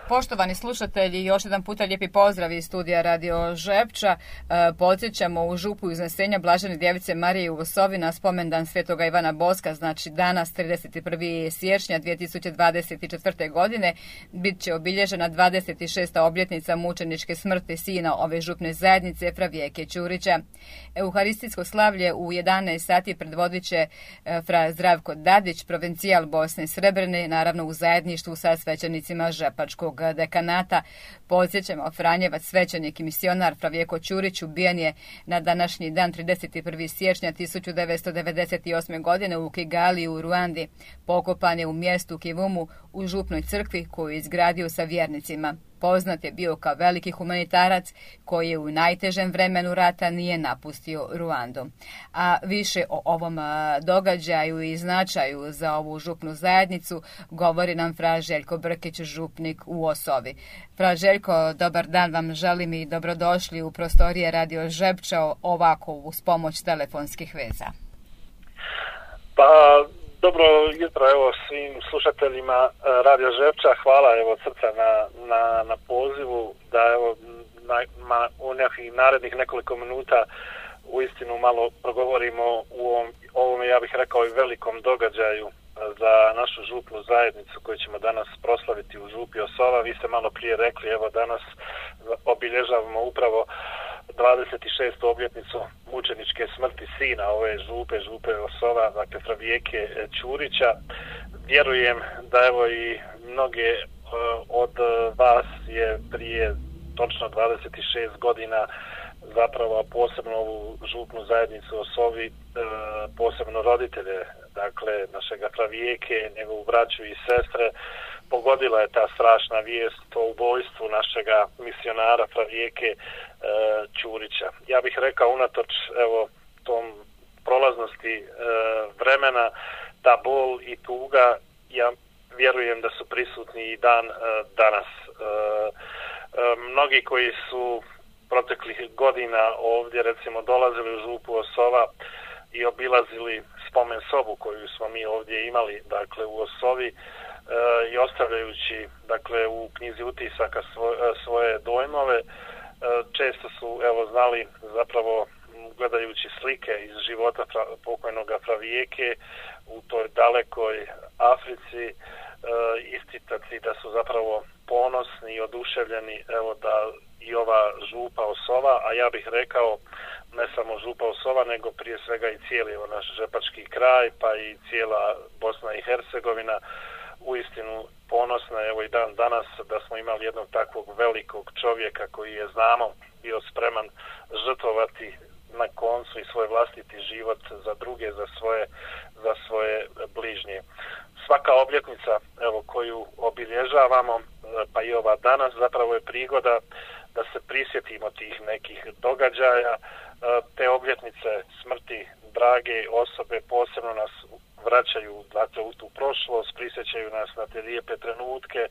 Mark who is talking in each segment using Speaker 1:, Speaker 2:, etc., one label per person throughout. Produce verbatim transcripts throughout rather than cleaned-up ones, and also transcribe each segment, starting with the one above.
Speaker 1: Poštovani slušatelji, još jedan puta lijepi pozdrav iz studija Radio Žepča. Podsjećamo u župu Uznesenja Blažene Djevice Marije u Osovi na spomendan Svetoga Ivana Boska, znači danas trideset prvi siječnja dvije tisuće dvadeset četvrte. godine, bit će obilježena dvadeset šesta obljetnica mučeničke smrti sina ove župne zajednice Fravijeke Ćurića. Euharistijsko slavlje u jedanaest sati predvodit će fra Zdravko Dadić, provincijal Bosne Srebrene, naravno u zajedništvu sa svećenicima Žepačkog dekanata. Podsjećamo, Franjevac, svećenik i misionar Fravijeko Ćurić ubijen je na današnji dan trideset prvi siječnja tisuću devetsto devedeset osme. godine u Kigali u Ruandi. Pokopan je u mjestu Kivumu u župnoj crkvi koju je izgradio sa vjernicima. Poznat je bio kao veliki humanitarac koji je u najtežem vremenu rata nije napustio Ruandu. A više o ovom događaju i značaju za ovu župnu zajednicu govori nam fra Željko Brkić, župnik u Osovi. Fra Željko, dobar dan vam želim i dobrodošli u prostorije Radio Žepča ovako uz pomoć telefonskih veza.
Speaker 2: Pa, dobro jutro evo svim slušateljima Radio Žepča, hvala evo od srca na, na, na pozivu da evo na, na, u nekih narednih nekoliko minuta uistinu malo progovorimo u ovom, ovome, ja bih rekao, i velikom događaju za našu župnu zajednicu koju ćemo danas proslaviti u župi Osova. Vi ste malo prije rekli, evo danas obilježavamo upravo dvadeset šestu obljetnicu mučeničke smrti sina ove župe, župe Osova, dakle Fravijeke Ćurića. Vjerujem da evo i mnoge od vas je prije točno dvadeset šest godina zapravo posebno ovu župnu zajednicu Osovi, posebno roditelje, dakle našega Fravijeke, njegovu braću i sestre, pogodila je ta strašna vijest o ubojstvu našega misionara Fravijeke e, Ćurića. Ja bih rekao, unatoč evo tom prolaznosti e, vremena, ta bol i tuga, ja vjerujem da su prisutni i dan e, danas. E, e, mnogi koji su proteklih godina ovdje recimo dolazili u župu Osova i obilazili spomen sobu koju smo mi ovdje imali, dakle u Osovi, E, i ostavljajući dakle u knjizi utisaka svoje, svoje dojmove, e, često su evo znali zapravo gledajući slike iz života fra, pokojnoga Fravijeke u toj dalekoj Africi e, isticati da su zapravo ponosni i oduševljeni evo da i ova župa Osova, a ja bih rekao ne samo župa Osova nego prije svega i cijeli evo naš žepački kraj pa i cijela Bosna i Hercegovina uistinu ponosna, evo i dan danas da smo imali jednog takvog velikog čovjeka koji je, znamo, bio spreman žrtvovati na koncu i svoj vlastiti život za druge, za svoje, za svoje bližnje. Svaka obljetnica evo koju obilježavamo, pa i ova danas, zapravo je prigoda da se prisjetimo tih nekih događaja. Te obljetnice smrti drage osobe posebno nas vraćaju dakle, u tu prošlost, prisjećaju nas na te lijepe trenutke,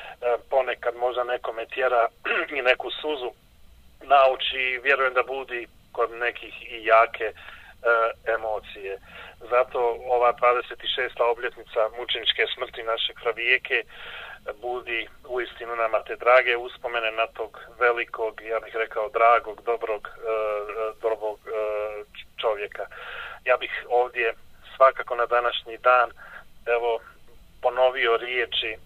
Speaker 2: ponekad možda nekome tjera i neku suzu na oči, vjerujem da budi kod nekih i jake e, emocije. Zato ova dvadeset šesta obljetnica mučeničke smrti našeg Fravijeke budi uistinu nama te drage uspomene na tog velikog, ja bih rekao dragog, dobrog, e, dobrog e, čovjeka. Ja bih ovdje svakako na današnji dan evo ponovio riječi e,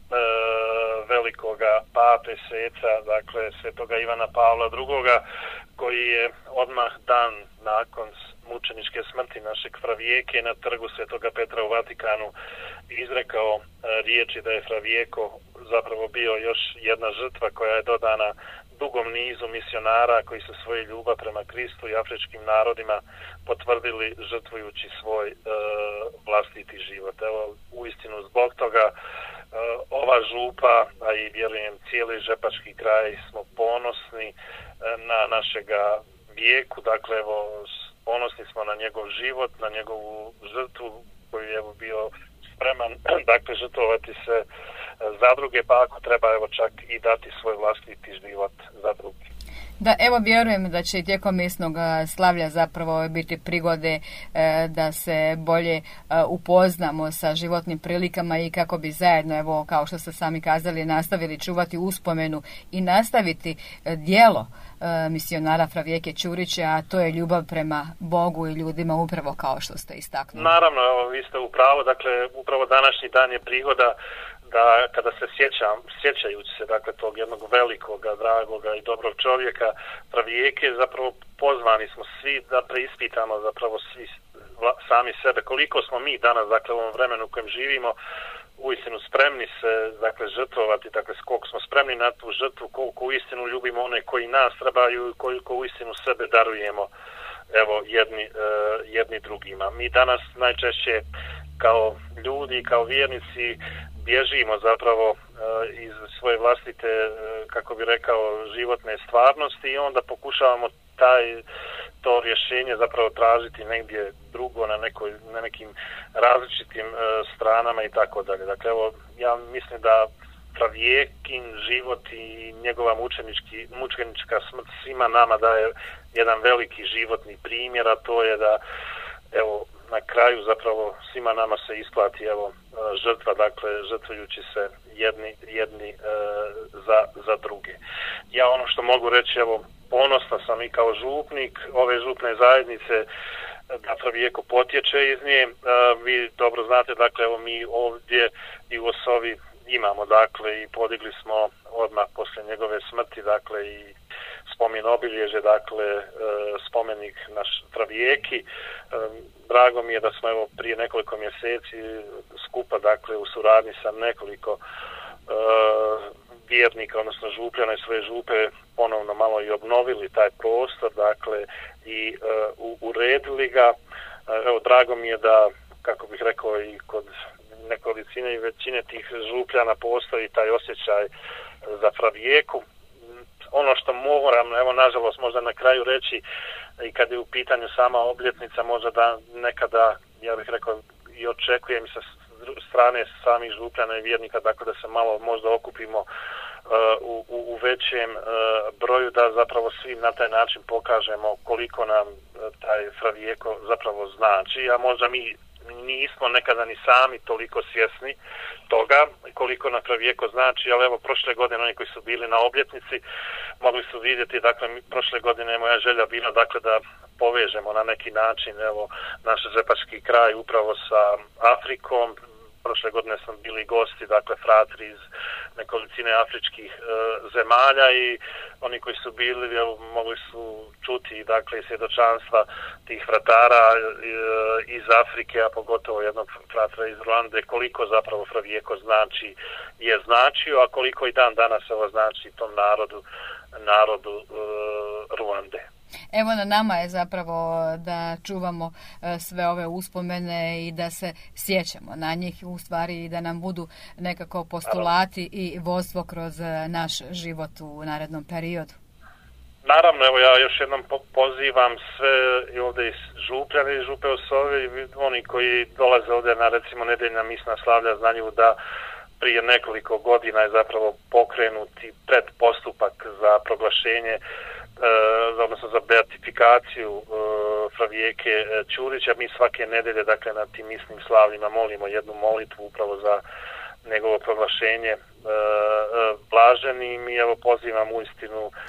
Speaker 2: velikoga pape sveca, dakle svetoga Ivana Pavla drugoga, koji je odmah dan nakon mučeničke smrti našeg Fravijeke na trgu Svetoga Petra u Vatikanu izrekao e, riječi da je Fravijeko zapravo bio još jedna žrtva koja je dodana dugom nizu misionara koji su svoju ljubav prema Kristu i afričkim narodima potvrdili žrtvujući svoj e, vlastiti život. Evo, uistinu zbog toga e, ova župa, a i vjerujem cijeli žepački kraj smo ponosni e, na našega vijeku, dakle evo ponosni smo na njegov život, na njegovu žrtvu koju je evo bio spreman dakle žrtvovati se za druge, pa ako treba evo čak i dati svoj vlastiti život za druge.
Speaker 1: Da, evo vjerujem da će i tijekom mjesnog slavlja zapravo biti prigode e, da se bolje e, upoznamo sa životnim prilikama i kako bi zajedno, evo kao što ste sami kazali, nastavili čuvati uspomenu i nastaviti e, djelo e, misionara fra Vijeke Ćurića, a to je ljubav prema Bogu i ljudima, upravo kao što ste istaknuli.
Speaker 2: Naravno, evo, vi ste u pravu, dakle upravo današnji dan je prigoda da kada se sjećam, sjećajući se dakle tog jednog velikoga, dragoga i dobrog čovjeka fra Vijeke, zapravo pozvani smo svi da preispitamo zapravo svi sami sebe, koliko smo mi danas dakle u ovom vremenu u kojem živimo uistinu spremni se dakle žrtvovati, dakle koliko smo spremni na tu žrtvu, koliko uistinu ljubimo one koji nas trebaju i koliko uistinu sebe darujemo evo jedni, uh, jedni drugima. Mi danas najčešće kao ljudi, kao vjernici bježimo zapravo uh, iz svoje vlastite, uh, kako bi rekao, životne stvarnosti i onda pokušavamo taj to rješenje zapravo tražiti negdje drugo na nekoj na nekim različitim uh, stranama i tako dalje. Dakle, evo, ja mislim da fra Vijekin život i njegova mučenički, mučenička smrt svima nama daje jedan veliki životni primjer, a to je da evo na kraju zapravo svima nama se isplati evo žrtva, dakle žrtvujući se jedni, jedni e, za, za druge. Ja ono što mogu reći, evo ponosna sam i kao župnik ove župne zajednice da fra Vijeku potječe iz nje. E, vi dobro znate, dakle evo mi ovdje i u Osovi imamo dakle i podigli smo odmah poslije njegove smrti dakle i spomen obilježje, dakle e, spomenik naš fra Vijeki. E, drago mi je da smo evo prije nekoliko mjeseci skupa dakle u suradnji sa nekoliko e, vjernika, odnosno župljana i svoje župe ponovno malo i obnovili taj prostor, dakle i e, u, uredili ga. E, evo drago mi je da, kako bih rekao, i kod nekolicine i većine tih župljana postoji taj osjećaj za fra Vijeku. Ono što moram, evo nažalost možda na kraju reći, i kad je u pitanju sama obljetnica, možda da nekada, ja bih rekao, i očekujem sa strane samih župljana i vjernika, dakle da se malo možda okupimo uh, u, u, u većem uh, broju, da zapravo svi na taj način pokažemo koliko nam uh, taj fra Vijeko zapravo znači, a možda mi nismo nekada ni sami toliko svjesni toga koliko na fra Vijeko znači, ali evo prošle godine oni koji su bili na obljetnici mogli su vidjeti, dakle prošle godine moja želja bila dakle da povežemo na neki način evo naš žepački kraj upravo sa Afrikom. Prošle godine smo bili gosti, dakle fratri iz nekolicine afričkih e, zemalja i oni koji su bili evo, mogli su čuti dakle i svjedočanstva tih fratara e, iz Afrike, a pogotovo jednog fratra iz Ruande, koliko zapravo fra Vijeko znači je značio, a koliko i dan danas evo znači tom narodu, narodu e, Ruande.
Speaker 1: Evo na nama je zapravo da čuvamo sve ove uspomene i da se sjećamo na njih, u stvari i da nam budu nekako postulati i vodstvo kroz naš život u narednom periodu.
Speaker 2: Naravno, evo ja još jednom pozivam sve i ovdje iz župljane i župe Osove, oni koji dolaze ovdje na recimo nedeljna misna slavlja znaju da prije nekoliko godina je zapravo pokrenuti predpostupak za proglašenje Uh, odnosno za beatifikaciju uh, fra Vijeke Ćurića. Mi svake nedelje, dakle, na tim misnim slavljima molimo jednu molitvu upravo za njegovo proglašenje uh, uh, blaženim i evo pozivam uistinu uh,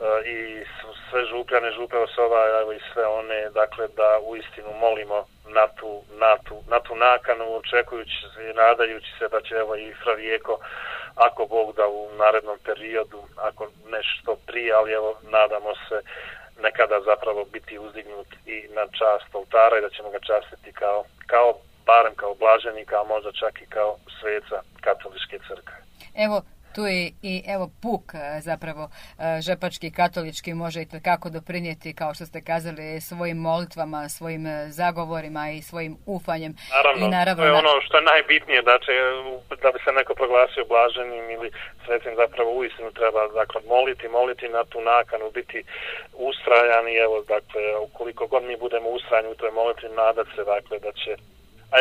Speaker 2: i sve župljane, župe Osova, evo i sve one, dakle, da uistinu molimo na tu, na tu, na tu nakanu, očekujući se i nadajući se da će evo i fra Vijeko, ako Bog da u narednom periodu, ako nešto prije, ali evo nadamo se nekada zapravo biti uzdignut i na čast oltara i da ćemo ga častiti kao, kao barem kao blaženika, a možda čak i kao sveca katoličke crkve.
Speaker 1: Evo, tu je i evo puk zapravo žepački katolički može i kako doprinijeti, kao što ste kazali, svojim molitvama, svojim zagovorima i svojim ufanjem.
Speaker 2: Naravno, I naravno to je ono što je najbitnije, da, će, da bi se neko proglasio blaženim ili svetim, zapravo uistinu treba dakle, moliti, moliti na tu nakanu, biti ustrajan i evo, dakle, ukoliko god mi budemo ustrajani u toj molitvi, nadat se, dakle, da će, a ja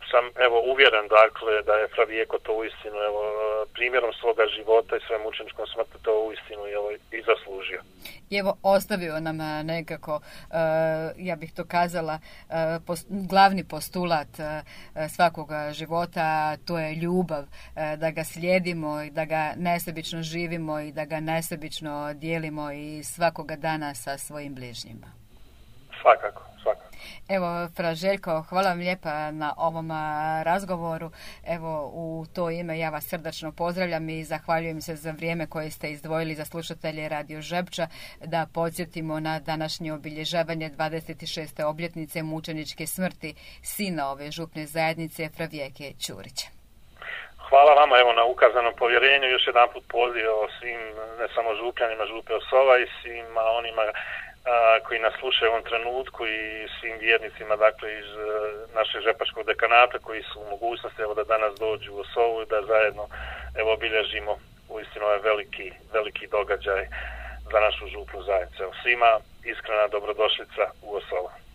Speaker 2: sam evo uvjeren dakle da je Fra Vijeko to uistinu evo primjerom svoga života i svojom mučeničkom smrti to uistinu evo i zaslužio.
Speaker 1: I evo ostavio nam nekako, ja bih to kazala, glavni postulat svakoga života, to je ljubav, da ga slijedimo i da ga nesebično živimo i da ga nesebično dijelimo i svakoga dana sa svojim bližnjima.
Speaker 2: Svakako, svakako.
Speaker 1: Evo, Fra Željko, hvala vam lijepa na ovom razgovoru. Evo, u to ime ja vas srdačno pozdravljam i zahvaljujem se za vrijeme koje ste izdvojili za slušatelje Radio Žepča, da podsjetimo na današnje obilježavanje dvadeset šeste obljetnice mučeničke smrti sina ove župne zajednice Fra Vijeke Ćurića.
Speaker 2: Hvala vama evo na ukazanom povjerenju, još jedan put poziv svim, ne samo župljanima Župe Osova i svima onima a, koji nas slušaju u ovom trenutku i svim vjernicima dakle iz a, našeg žepačkog dekanata koji su u mogućnosti evo da danas dođu u Osovu i da zajedno evo obilježimo uistinu ovaj veliki, veliki događaj za našu župnu zajednicu. Svima iskrena dobrodošlica u Osovu.